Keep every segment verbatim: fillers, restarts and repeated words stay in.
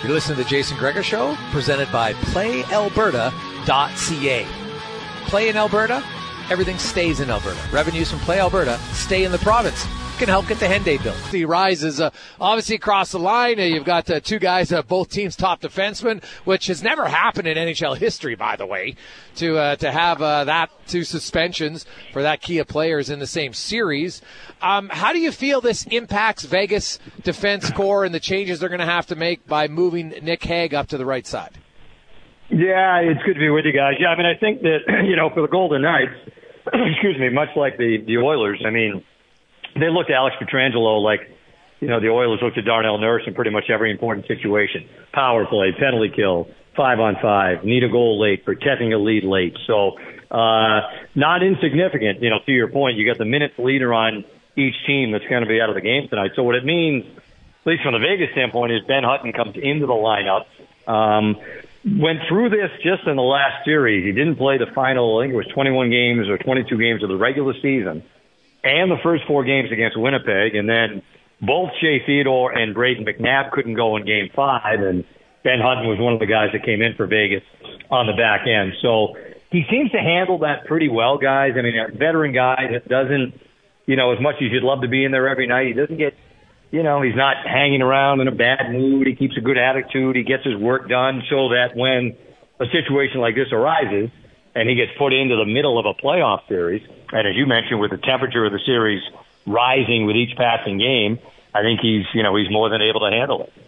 You listen to the Jason Gregor Show, presented by play alberta dot c a. Play in Alberta, everything stays in Alberta. Revenues from Play Alberta stay in the province. Can help get the Henday built. The rises uh, obviously across the line. Uh, you've got uh, two guys, uh, both teams' top defensemen, which has never happened in N H L history, by the way, to uh, to have uh, that two suspensions for that key of players in the same series. Um, how do you feel this impacts Vegas defense core and the changes they're going to have to make by moving Nick Hague up to the right side? Yeah, it's good to be with you guys. Yeah, I mean, I think that, you know, for the Golden Knights, excuse me, much like the, the Oilers, I mean, they looked at Alex Pietrangelo like, you know, the Oilers looked at Darnell Nurse in pretty much every important situation. Power play, penalty kill, five on five, need a goal late, protecting a lead late. So, uh, not insignificant, you know, to your point, you got the minutes leader on each team that's going to be out of the game tonight. So what it means, at least from the Vegas standpoint, is Ben Hutton comes into the lineup. Um, went through this just in the last series. He didn't play the final, I think it was twenty-one games or twenty-two games of the regular season, and the first four games against Winnipeg, and then both Shea Theodore and Braden McNabb couldn't go in game five, and Ben Hutton was one of the guys that came in for Vegas on the back end. So he seems to handle that pretty well, guys. I mean, a veteran guy that doesn't, you know, as much as you'd love to be in there every night, he doesn't get, you know, he's not hanging around in a bad mood. He keeps a good attitude. He gets his work done so that when a situation like this arises and he gets put into the middle of a playoff series, and as you mentioned, with the temperature of the series rising with each passing game, I think he's, you know, he's more than able to handle it.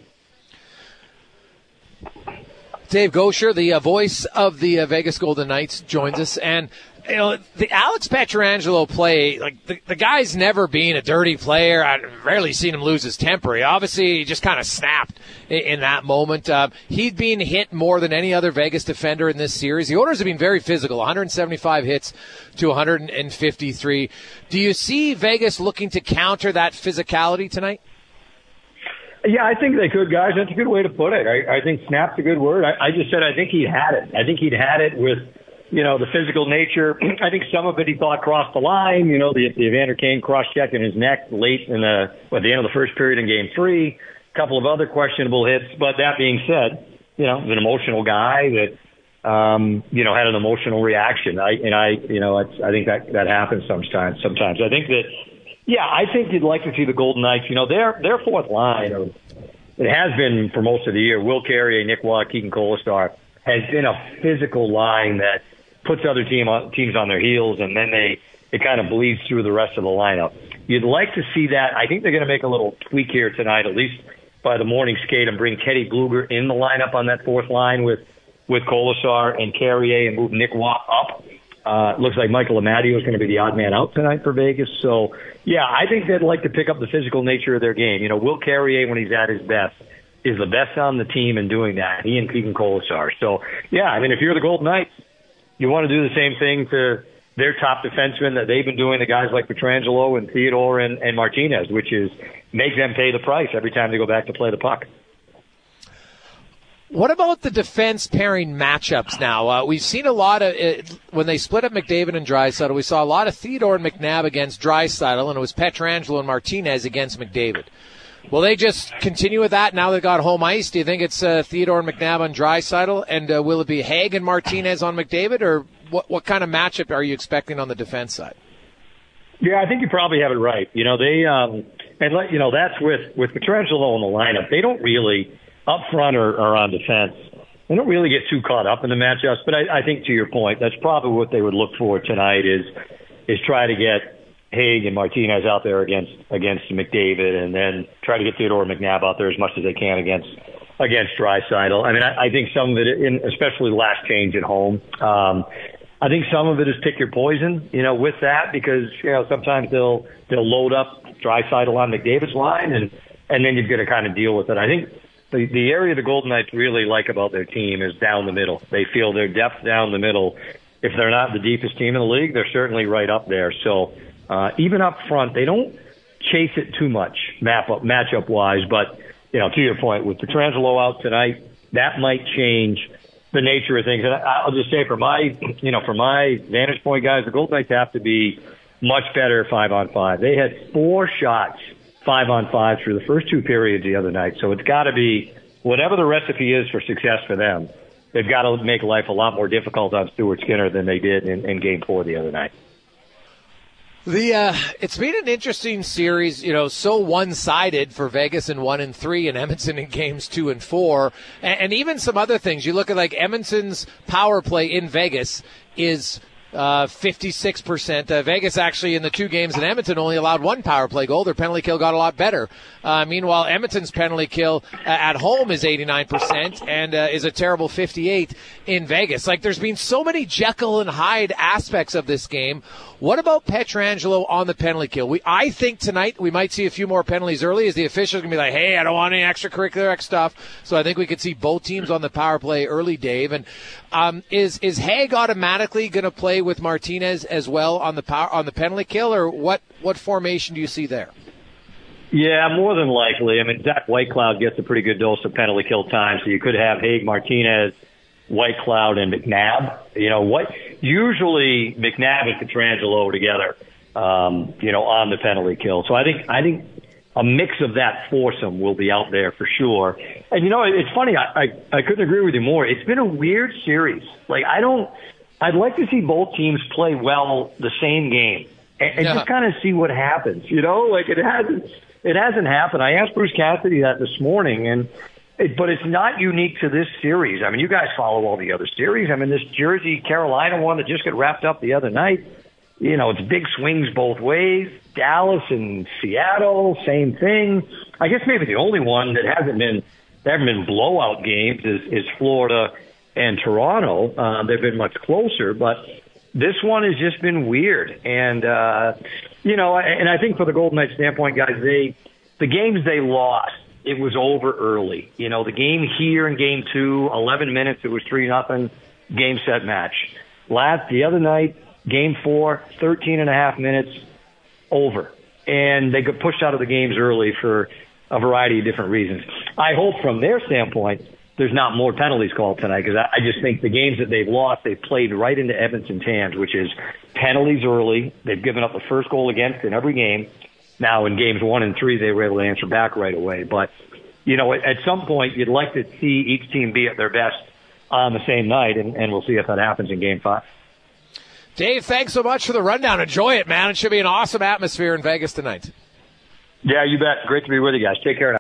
Dave Gaucher, the uh, voice of the uh, Vegas Golden Knights, joins us. And, you know, the Alex Pietrangelo play, like, the, the guy's never been a dirty player. I've rarely seen him lose his temper. He obviously just kind of snapped in, in that moment. Uh, he'd been hit more than any other Vegas defender in this series. The Oilers have been very physical, one hundred seventy-five hits to one hundred fifty-three. Do you see Vegas looking to counter that physicality tonight? Yeah, I think they could, guys. That's a good way to put it. I, I think snap's a good word. I, I just said I think he'd had it. I think he'd had it with, you know, the physical nature. I think some of it he thought crossed the line. You know, the, the Evander Kane cross-check in his neck late in the, at the end of the first period in game three. A couple of other questionable hits. But that being said, you know, he's an emotional guy that, um, you know, had an emotional reaction. I, and I, you know, it's, I think that, that happens sometimes. Sometimes I think that, yeah, I think you'd like to see the Golden Knights, you know, their their fourth line, of, it has been for most of the year, Will Carrier, Nick Watt, Keegan Kolasar, has been a physical line that puts other team on, teams on their heels, and then they it kind of bleeds through the rest of the lineup. You'd like to see that. I think they're going to make a little tweak here tonight, at least by the morning skate, and bring Teddy Bluger in the lineup on that fourth line with, with Kolasar and Carrier and move Nick Watt up. Uh, it looks like Michael Amadio is going to be the odd man out tonight for Vegas. So, yeah, I think they'd like to pick up the physical nature of their game. You know, Will Carrier, when he's at his best, is the best on the team in doing that. He and Keegan Kolasar. So, yeah, I mean, if you're the Golden Knights, you want to do the same thing to their top defensemen that they've been doing, the guys like Pietrangelo and Theodore and, and Martinez, which is make them pay the price every time they go back to play the puck. What about the defense pairing matchups now? Uh, we've seen a lot of, uh, when they split up McDavid and Draisaitl, we saw a lot of Theodore and McNabb against Draisaitl, and it was Pietrangelo and Martinez against McDavid. Will they just continue with that now they've got home ice? Do you think it's uh, Theodore and McNabb on Draisaitl, and uh, will it be Hague and Martinez on McDavid, or what, what kind of matchup are you expecting on the defense side? Yeah, I think you probably have it right. You know, they, um, and let, you know, that's with, with Pietrangelo in the lineup. They don't really, up front or, or on defense, they don't really get too caught up in the matchups. But I, I think to your point, that's probably what they would look for tonight is is try to get Hague and Martinez out there against against McDavid, and then try to get Theodore and McNabb out there as much as they can against against Draisaitl. I mean, I, I think some of it, in, especially last change at home, um, I think some of it is pick your poison, you know, with that, because you know sometimes they'll they'll load up Draisaitl on McDavid's line, and and then you've got to kind of deal with it. I think. The, the area the Golden Knights really like about their team is down the middle. They feel their depth down the middle. If they're not the deepest team in the league, they're certainly right up there. So uh, even up front, they don't chase it too much map up, matchup-wise. But, you know, to your point, with Pietrangelo out tonight, that might change the nature of things. And I'll just say, for my, you know, for my vantage point, guys, the Golden Knights have to be much better five on five. They had four shots five on five through the first two periods the other night. So it's got to be whatever the recipe is for success for them, they've got to make life a lot more difficult on Stuart Skinner than they did in, in Game Four the other night. The uh, it's been an interesting series, you know, so one-sided for Vegas in one and three, and Edmonton in games two and four, and, and even some other things. You look at like Edmonton's power play in Vegas is uh, fifty-six percent. Uh, Vegas actually in the two games in Edmonton only allowed one power play goal. Their penalty kill got a lot better. Uh, meanwhile, Edmonton's penalty kill uh, at home is eighty-nine percent and uh, is a terrible fifty-eight in Vegas. Like, there's been so many Jekyll and Hyde aspects of this game. What about Pietrangelo on the penalty kill? We, I think tonight we might see a few more penalties early as the officials can be like, hey, I don't want any extracurricular stuff. So I think we could see both teams on the power play early, Dave. And um, is is Haig automatically going to play with Martinez as well on the power on the penalty kill, or what? What formation do you see there? Yeah, more than likely. I mean, Zach Whitecloud gets a pretty good dose of penalty kill time, so you could have Haig, Martinez, Whitecloud, and McNabb. You know what? Usually McNabb and Pietrangelo together, um, you know, on the penalty kill. So I think I think a mix of that foursome will be out there for sure. And you know, it's funny. I, I I couldn't agree with you more. It's been a weird series. Like I don't. I'd like to see both teams play well the same game and, and yeah. just kind of see what happens. You know, like it hasn't. It hasn't happened. I asked Bruce Cassidy that this morning, and it, but it's not unique to this series. I mean, you guys follow all the other series. I mean, this Jersey-Carolina one that just got wrapped up the other night, you know, it's big swings both ways. Dallas and Seattle, same thing. I guess maybe the only one that hasn't been there haven't been blowout games is, is Florida and Toronto. Uh, they've been much closer, but this one has just been weird. And, uh, you know, and I think for the Golden Knights standpoint, guys, they the games they lost, it was over early. You know, the game here in game two, eleven minutes, it was three nothing, game, set, match. Last, the other night, game four, thirteen and a half minutes, over. And they got pushed out of the games early for a variety of different reasons. I hope from their standpoint, there's not more penalties called tonight, because I, I just think the games that they've lost, they've played right into Edmonton's hands, which is penalties early. They've given up the first goal against in every game. Now in games one and three, they were able to answer back right away. But, you know, at, at some point, you'd like to see each team be at their best on the same night, and, and we'll see if that happens in game five. Dave, thanks so much for the rundown. Enjoy it, man. It should be an awesome atmosphere in Vegas tonight. Yeah, you bet. Great to be with you guys. Take care now.